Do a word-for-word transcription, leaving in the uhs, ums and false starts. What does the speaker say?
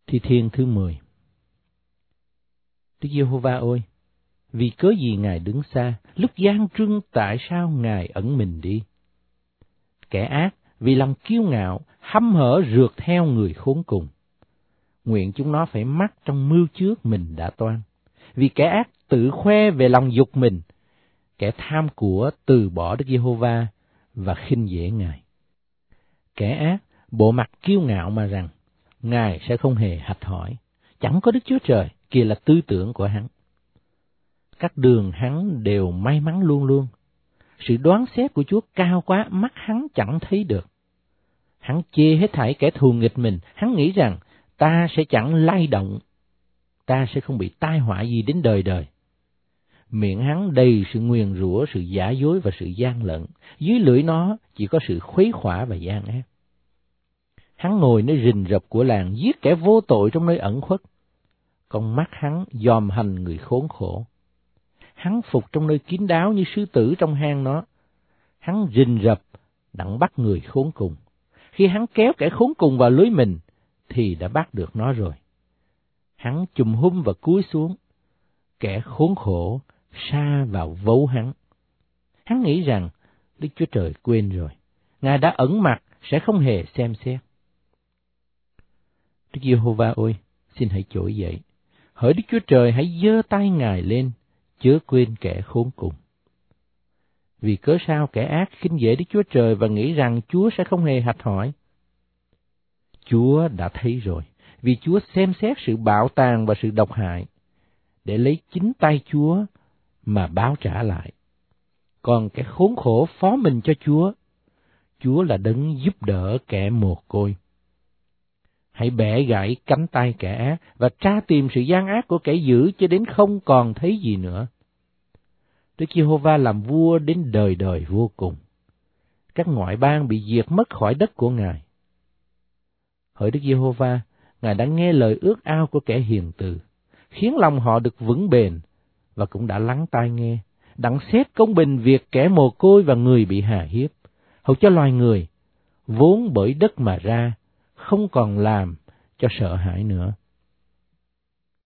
Thi Thiên thứ mười. Đức Giê-hô-va ơi, vì cớ gì Ngài đứng xa, lúc gian trưng tại sao Ngài ẩn mình đi? Kẻ ác vì lòng kiêu ngạo, hăm hở rượt theo người khốn cùng. Nguyện chúng nó phải mắc trong mưu trước mình đã toan. Vì kẻ ác tự khoe về lòng dục mình, kẻ tham của từ bỏ Đức Giê-hô-va và khinh dễ Ngài. Kẻ ác bộ mặt kiêu ngạo mà rằng, Ngài sẽ không hề hạch hỏi, chẳng có Đức Chúa Trời, kia là tư tưởng của hắn. Các đường hắn đều may mắn luôn luôn. Sự đoán xét của Chúa cao quá, mắt hắn chẳng thấy được. Hắn chê hết thảy kẻ thù nghịch mình, hắn nghĩ rằng ta sẽ chẳng lay động, ta sẽ không bị tai họa gì đến đời đời. Miệng hắn đầy sự nguyền rủa, sự giả dối và sự gian lận, dưới lưỡi nó chỉ có sự khuấy khỏa và gian ác. Hắn ngồi nơi rình rập của làng, giết kẻ vô tội trong nơi ẩn khuất. Con mắt hắn dòm hành người khốn khổ. Hắn phục trong nơi kín đáo như sư tử trong hang nó. Hắn rình rập đặng bắt người khốn cùng. Khi hắn kéo kẻ khốn cùng vào lưới mình, thì đã bắt được nó rồi. Hắn chùm hum và cúi xuống. Kẻ khốn khổ sa vào vấu hắn. Hắn nghĩ rằng Đức Chúa Trời quên rồi. Ngài đã ẩn mặt, sẽ không hề xem xét. Đức Giê-hô-va ơi, xin hãy trỗi dậy. Hỡi Đức Chúa Trời, hãy giơ tay Ngài lên, chớ quên kẻ khốn cùng. Vì cớ sao kẻ ác khinh dễ Đức Chúa Trời và nghĩ rằng Chúa sẽ không hề hạch hỏi? Chúa đã thấy rồi, vì Chúa xem xét sự bạo tàn và sự độc hại, để lấy chính tay Chúa mà báo trả lại. Còn kẻ khốn khổ phó mình cho Chúa, Chúa là đấng giúp đỡ kẻ mồ côi. Hãy bẻ gãy cánh tay kẻ ác và tra tìm sự gian ác của kẻ dữ cho đến không còn thấy gì nữa. Đức Giê-hô-va làm vua đến đời đời vô cùng. Các ngoại bang bị diệt mất khỏi đất của Ngài. Hỡi Đức Giê-hô-va, Ngài đã nghe lời ước ao của kẻ hiền từ, khiến lòng họ được vững bền, và cũng đã lắng tai nghe, đặng xét công bình việc kẻ mồ côi và người bị hà hiếp, hầu cho loài người, vốn bởi đất mà ra, không còn làm cho sợ hãi nữa.